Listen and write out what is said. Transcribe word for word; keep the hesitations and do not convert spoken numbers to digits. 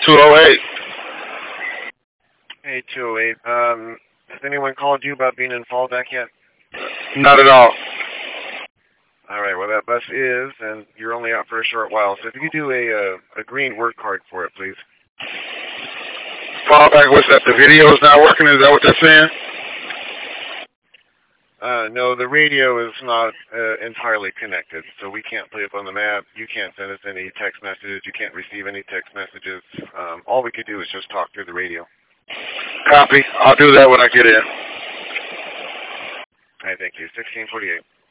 two oh eight. Hey, two oh eight. Um, has anyone called you about being in fallback yet? Not at all. All right, well, that bus is, and you're only out for a short while. So if you could do a, uh, a green work card for it, please. Fallback, what's that? The video's not working? Is that what they're saying? Uh, no, the radio is not uh, entirely connected, so we can't play up on the map. You can't send us any text messages. You can't receive any text messages. Um, all we could do is just talk through the radio. Copy. I'll do that when I get in. All right, thank you. sixteen forty-eight.